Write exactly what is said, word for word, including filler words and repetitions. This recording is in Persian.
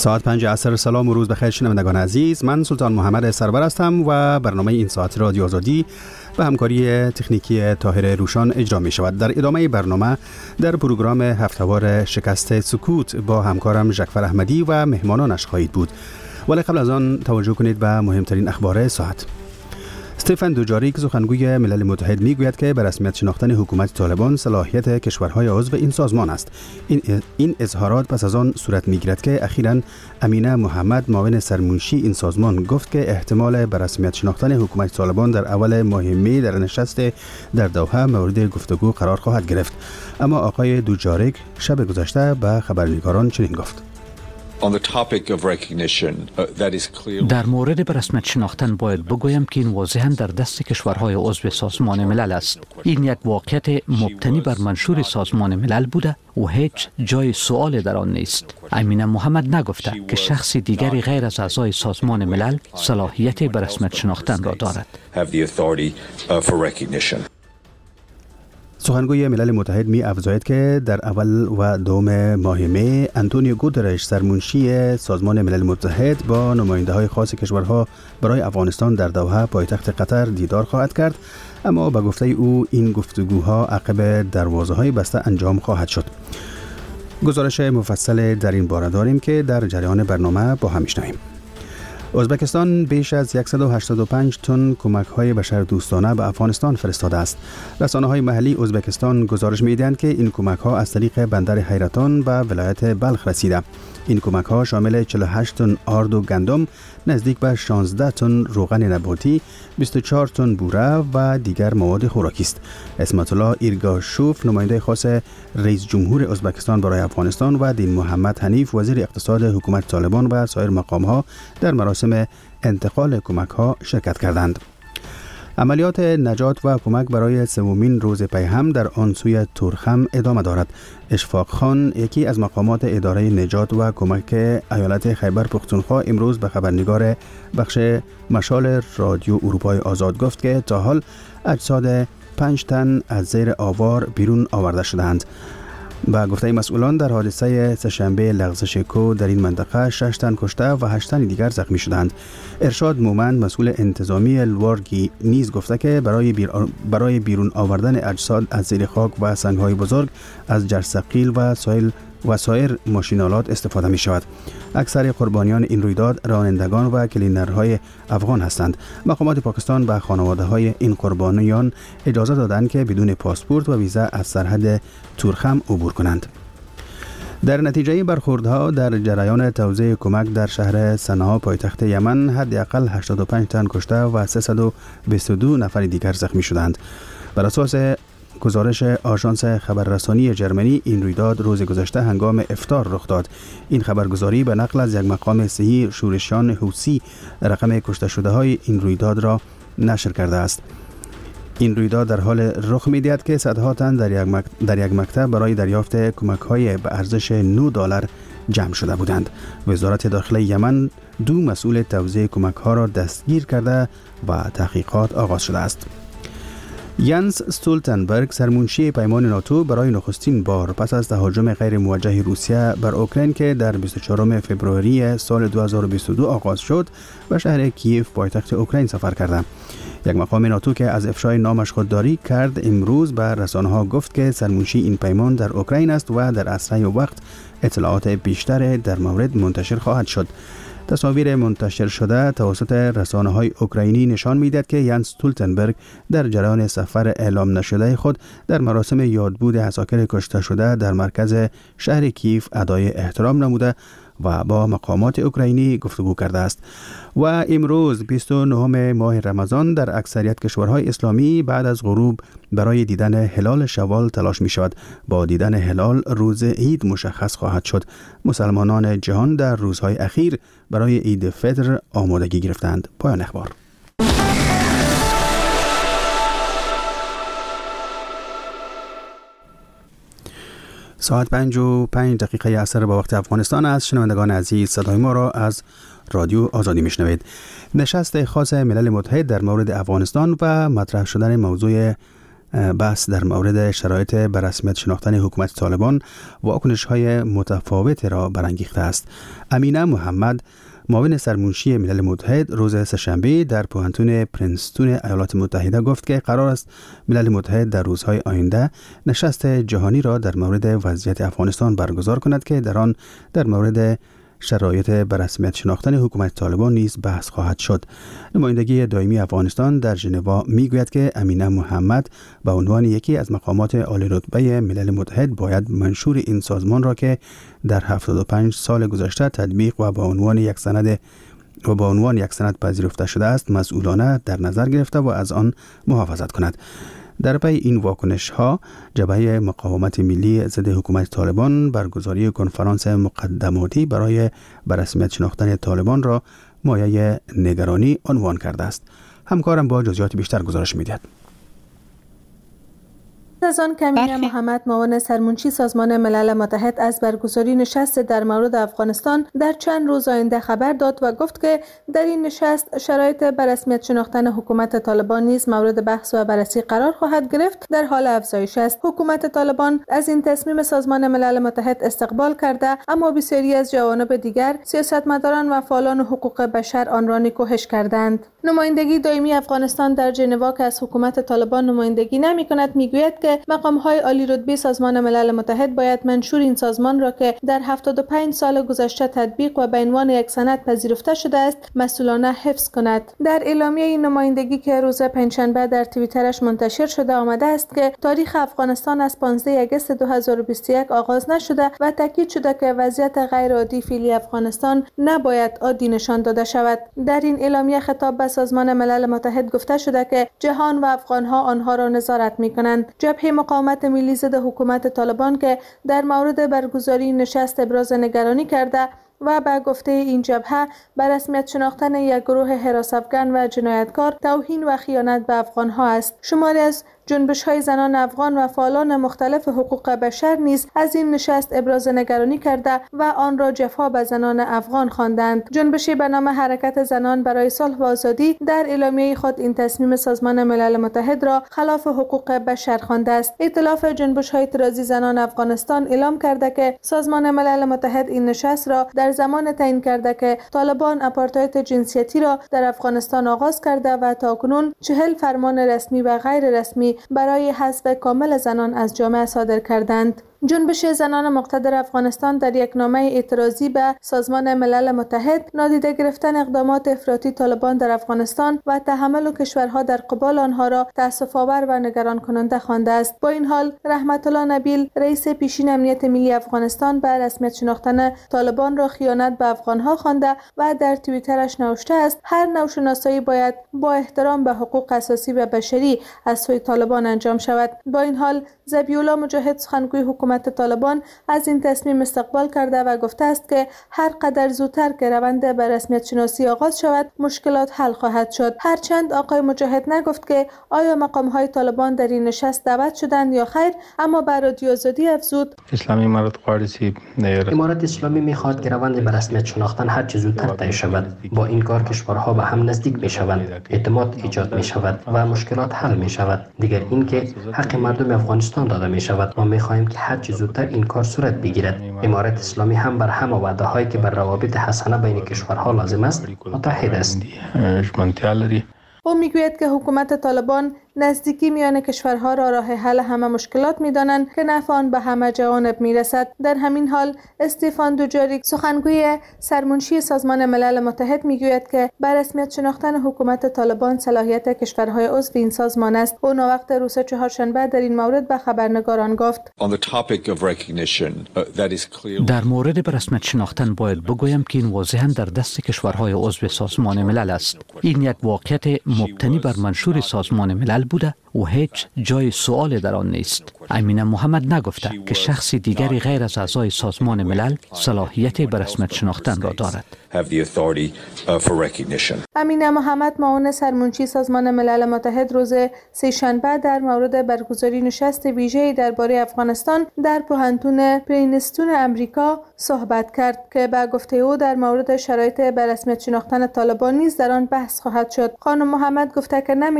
ساعت پنج عصر. سلام و روز بخیر شنوندگان عزیز، من سلطان محمد سرور هستم و برنامه این ساعت رادیو آزادی به همکاری تکنیکی طاهر روشان اجرا می شود. در ادامه برنامه در پروگرام هفتهوار شکست سکوت با همکارم جعفر احمدی و مهمانانش خواهید بود، ولی قبل از آن توجه کنید به مهمترین اخبار ساعت. استفان دوجاریک سخنگوی ملل متحد میگوید که به رسمیت شناختن حکومت طالبان صلاحیت کشورهای عضو این سازمان است. این این اظهارات پس از آن صورت میگیرد که اخیراً امینه محمد معاون سرمنشی این سازمان گفت که احتمال به رسمیت شناختن حکومت طالبان در اول ماه می در نشست در دوحه مورد گفتگو قرار خواهد گرفت. اما آقای دوجاریک شب گذشته به خبرنگاران چنین گفت: در مورد به رسمیت شناختن باید بگویم که این واضحاً در دست کشورهای عضو سازمان ملل است. این یک واقعیت مبتنی بر منشور سازمان ملل بوده و هیچ جای سؤال در آن نیست. امینه محمد نگفته که شخص دیگری غیر از اعضای سازمان ملل صلاحیت به رسمیت شناختن را دارد. سخنگوی ملل متحد می افزاید که در اول و دوم ماه می انتونیو گوترش سرمنشی سازمان ملل متحد با نماینده های خاص کشورها برای افغانستان در دوحه پایتخت قطر دیدار خواهد کرد، اما به گفته او این گفتگوها عقب دروازه های بسته انجام خواهد شد. گزارش مفصل در این باره داریم که در جریان برنامه با هم میشنویم. ازبکستان بیش از صد و هشتاد و پنج تن کمک‌های بشردوستانه به افغانستان فرستاده است. رسانه‌های محلی ازبکستان گزارش می‌دهند که این کمک‌ها از طریق بندر حیرتان به ولایت بلخ رسیده. این کمک‌ها شامل چهل و هشت تن آرد و گندم، نزدیک به شانزده تن روغن نباتی، بیست و چهار تن بوره و دیگر مواد خوراکی است. اسمت الله ایرگاشوف نماینده خاص رئیس جمهور ازبکستان برای افغانستان و دین محمد حنیف وزیر اقتصاد حکومت طالبان و سایر مقام‌ها در مراسم انتقال کمک‌ها شرکت کردند. عملیات نجات و کمک برای سومین روز پیهم در آن سوی تورخم ادامه دارد. اشفاق خان، یکی از مقامات اداره نجات و کمک ایالت خیبر پختونخوا، امروز به خبرنگار بخش مشال رادیو اروپای آزاد گفت که تا حال اجساد پنج تن از زیر آوار بیرون آورده شدند. با گفته مسئولان در حادثه سه‌شنبه لغزش کو در این منطقه شش تن کشته و هشت تن دیگر زخمی شدند. ارشاد مومند مسئول انتظامی الوارگی نیز گفته که برای بیر برای بیرون آوردن اجساد از زیر خاک و سنگ‌های بزرگ از جرثقیل و سایل و سایر ماشینالات استفاده می شود. اکثر قربانیان این رویداد رانندگان و کلینرهای افغان هستند. مقامات پاکستان به خانواده های این قربانیان اجازه دادند که بدون پاسپورت و ویزا از سرحد تورخم عبور کنند. در نتیجه برخوردها در جریان توزیع کمک در شهر صنعا پایتخت یمن حداقل هشتاد و پنج تن کشته و سیصد و بیست و دو نفر دیگر زخمی شدند. بر اساس گزارش آژانس خبررسانی جرمنی، این رویداد روز گذشته هنگام افطار رخ داد. این خبرگزاری به نقل از یک مقام صحی شورشیان حوثی رقم کشته شده های این رویداد را نشر کرده است. این رویداد در حال رخ می‌دهد که صدها تن در یک مکتب, در یک مکتب برای دریافت کمک‌های به ارزش نه دلار جمع شده بودند. وزارت داخله یمن دو مسئول توزیع کمک‌ها را دستگیر کرده و تحقیقات آغاز شده است. ینس استولتنبرگ سرمنشی پیمان ناتو برای نخستین بار پس از تهاجم غیر موجه روسیه بر اوکراین که در بیست و چهارم فوریه سال دو هزار و بیست و دو آغاز شد به شهر کیف پایتخت اوکراین سفر کرده. یک مقام ناتو که از افشای نامش خودداری کرد امروز به رسانه‌ها گفت که سرمنشی این پیمان در اوکراین است و در اسرع وقت اطلاعات بیشتر در مورد منتشر خواهد شد. تصاویر منتشر شده توسط رسانه‌های اوکراینی نشان می‌دهد که ینس استولتنبرگ در جریان سفر اعلام نشده خود در مراسم یادبود عساکر کشته شده در مرکز شهر کیف ادای احترام نموده و با مقامات اوکراینی گفتگو کرده است. و امروز بیست و نهم ماه رمضان در اکثریت کشورهای اسلامی بعد از غروب برای دیدن هلال شوال تلاش می شود. با دیدن هلال روز عید مشخص خواهد شد. مسلمانان جهان در روزهای اخیر برای عید فطر آمادگی گرفتند. پایان اخبار. ساعت پنج و پنج دقیقه عصر با وقت افغانستان است. شنوندگان عزیز، صدای ما را از رادیو آزادی میشنوید. نشست خاص ملل متحد در مورد افغانستان و مطرح شدن موضوع بحث در مورد شرایط به رسمیت شناختن حکومت طالبان واکنش‌های متفاوت را برانگیخته است. امینه محمد، معاون سرمنشی ملل متحد، روز سه‌شنبه در پوهنتون پرینستون ایالات متحده گفت که قرار است ملل متحد در روزهای آینده نشست جهانی را در مورد وضعیت افغانستان برگزار کند که در آن در مورد شرایط به رسمیت شناختن حکومت طالبان نیز بحث خواهد شد. نمایندگی دائمی افغانستان در ژنو میگوید که امینه محمد به عنوان یکی از مقامات عالی رتبه ملل متحد باید منشور این سازمان را که در هفتاد و پنج سال گذشته تطبیق و به عنوان یک سند و به عنوان یک سند پذیرفته شده است مسئولانه در نظر گرفته و از آن محافظت کند. در پی این واکنش ها جبهه مقاومت ملی ضد حکومت طالبان برگزاری کنفرانس مقدماتی برای به رسمیت شناختن طالبان را مایه نگرانی عنوان کرده است. همکارم با جزئیات بیشتر گزارش می‌دهد. از آن که امینه محمد، معاون سرمنشی سازمان ملل متحد، از برگزاری نشست در مورد افغانستان در چند روز آینده خبر داد و گفت که در این نشست شرایط به رسمیت شناختن حکومت طالبان نیز مورد بحث و بررسی قرار خواهد گرفت، در حال افزایش است. حکومت طالبان از این تصمیم سازمان ملل متحد استقبال کرده، اما بسیاری از جوانب دیگر، سیاستمداران و فعالان حقوق بشر آن را نکوهش کردند. نمایندگی دائمی افغانستان در ژنو که از حکومت طالبان نمایندگی نمی‌کند میگوید که مقام‌های عالی رتبه سازمان ملل متحد باید منشور این سازمان را که در هفتاد و پنج سال گذشته تطبیق و به عنوان یک سند پذیرفته شده است مسئولانه حفظ کند. در اعلامیه این نمایندگی که روز پنجشنبه در توییترش منتشر شده آمده است که تاریخ افغانستان از پانزده آگوست دو هزار و بیست و یک آغاز نشده و تاکید شده که وضعیت غیر عادی فعلی افغانستان نباید عادی نشان داده شود. در این اعلامیه خطاب به سازمان ملل متحد گفته شده که جهان و افغان‌ها آنها را نظارت می‌کنند. جبهه مقاومت ملی ضد حکومت طالبان که در مورد برگزاری نشست ابراز نگرانی کرده و به گفته این جبهه به رسمیت شناختن یک گروه حراسافگن و جنایتکار توهین و خیانت به افغان‌ها است. شماری از جنبش‌های زنان افغان و فعالان مختلف حقوق بشر نیز از این نشست ابراز نگرانی کرده و آن را جفا به زنان افغان خواندند. جنبشی به نام حرکت زنان برای صلح و آزادی در اعلامیه خود این تصمیم سازمان ملل متحد را خلاف حقوق بشر خوانده است. ائتلاف جنبش‌های اعتراضی زنان افغانستان اعلام کرده که سازمان ملل متحد این نشست را در زمان تعیین کرده که طالبان آپارتاید جنسیتی را در افغانستان آغاز کرده و تاکنون چهل فرمان رسمی و غیر رسمی برای حذف کامل زنان از جامعه صادر کردند. جنبش زنان مقتدر افغانستان در یک نامه اعتراضی به سازمان ملل متحد نادیده گرفتن اقدامات افراطی طالبان در افغانستان و تحمل کشورها در قبال آنها را تأسف‌آور و نگران کننده خوانده است. با این حال رحمت الله نبیل، رئیس پیشین امنیت ملی افغانستان، به رسمیت شناختن طالبان را خیانت به افغانها خوانده و در توییترش نوشته است هر نوع شناسایی باید با احترام به حقوق اساسی و بشری از سوی طالبان انجام شود. با این حال ذبیح‌الله مجاهد، سخنگوی حکومت طالبان، از این تصمیم استقبال کرده و گفته است که هر قدر زودتر که روند به رسمیت شناسی آغاز شود مشکلات حل خواهد شد. هرچند آقای مجاهد نگفت که آیا مقام‌های طالبان در این نشست دعوت شدند یا خیر، اما بر رادیو آزادی افزود اسلامی امارت قارسی امارت اسلامی می‌خواهد که روند به رسمیت شناختن هر چه زودتر طی شود. با این کار کشورها به هم نزدیک می‌شوند، اعتماد ایجاد می‌شود و مشکلات حل می‌شود. دیگر اینکه حق مردم افغانستان داده می‌شود. ما می‌خواهیم که هر چه زودتر این کار صورت بگیرد. امارت اسلامی هم بر همه وعده‌هایی که بر روابط حسنه بین کشورها لازم است متحد است. او میگوید که حکومت طالبان نزدیکی میان کشورها را راه حل همه مشکلات می‌دانند که نفع آن به همه جوانب میرسد. در همین حال استیفان دوجاریک، سخنگوی سرمنشی سازمان ملل متحد، میگوید که به رسمیت شناختن حکومت طالبان صلاحیت کشورهای عضو این سازمان است. او نوقت روز چهارشنبه در این مورد به خبرنگاران گفت: در مورد به رسمیت شناختن باید بگویم که این واضحاً در دست کشورهای عضو سازمان ملل است. این یک واقعیت مبتنی بر منشور سازمان ملل بوده و هیچ جای سؤال در آن نیست. امینه محمد نگفته که شخص دیگری غیر از اعضای سازمان ملل صلاحیت به رسمیت شناختن را دارد. امینه محمد، معاون سرمنشی سازمان ملل متحد، روز سه‌شنبه در مورد برگزاری نشست ویژه‌ای درباره افغانستان در پوهنتون پرینستون امریکا صحبت کرد که به گفته او در مورد شرایط به رسمیت شناختن طالبان نیز در آن بحث خواهد شد. خانم محمد گفته که نمی